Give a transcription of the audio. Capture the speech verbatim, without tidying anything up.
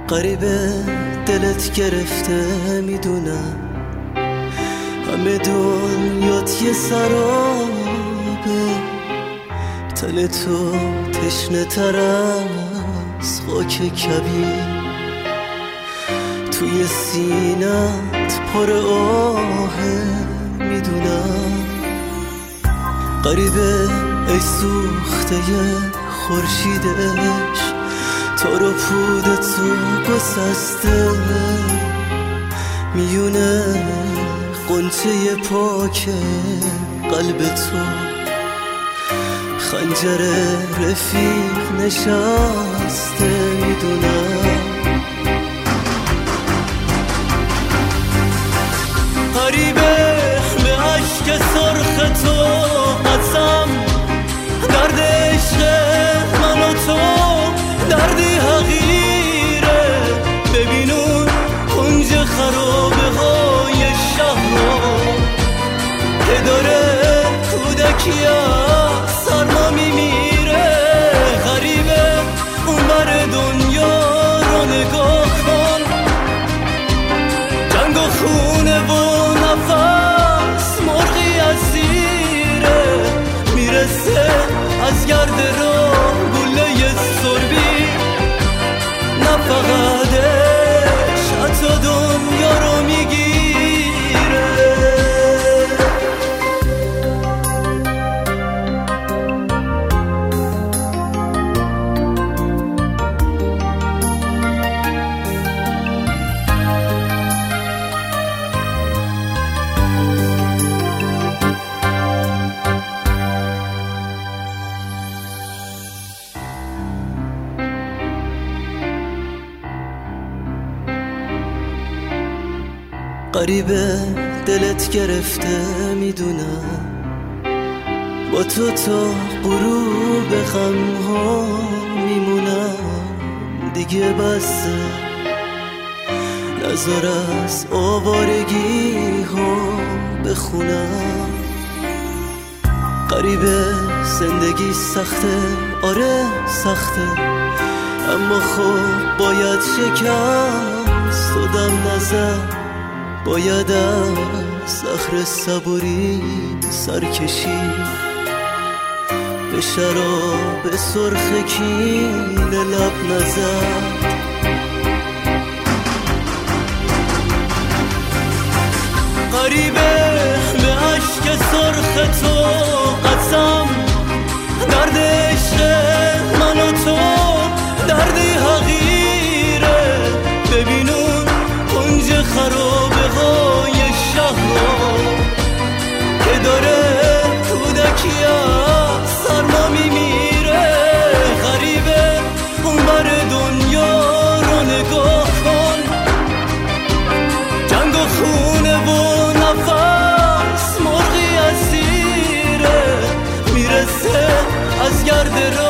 غریبه دلت گرفته میدونم، همه دنیات یه سرابه، تن تو تشنه تر از خاک کبیر، توی سینت پر آهه میدونم. غریبه ای سوخته خورشیدش، تار و پود تو گسسته میونه غنچه پاک قلب تو، خنجر رفیق نشسته میدونم. غریبه به عشق سرخ تو قسم، درد عشق من و تو دردی حقیره، ببینون کنج خرابه های شهر که داره کودکی از سرما میمیره. غریبه اون بر دنیا رو نگاه کن، جنگ و خونه و نفس مرغی اسیره، میرسه از گرد راه گله سربی، نه فقطش حتی دنیا رو میگیره. غریبه دلت گرفته میدونم، با تو تا غروب غم ها میمونم، دیگه بسه نظر از آوارگی ها بخونم. غریبه زندگی سخته، آره سخته، اما خب باید شکست و دم نزد، باید از صخره صبوری سرکشی، به شراب سرخ کین لب نزد. غریبه به عشق سرخ تو قسم، درد عشق من و تو دردی حقیره، ببینون کنج خرابه های شهر که داره کودکی از سرما میمیره. غریبه اون بر دنیا رو نگاه کن، جنگ و خونه و نفس مرغی اسیره، میرسه از گرد راه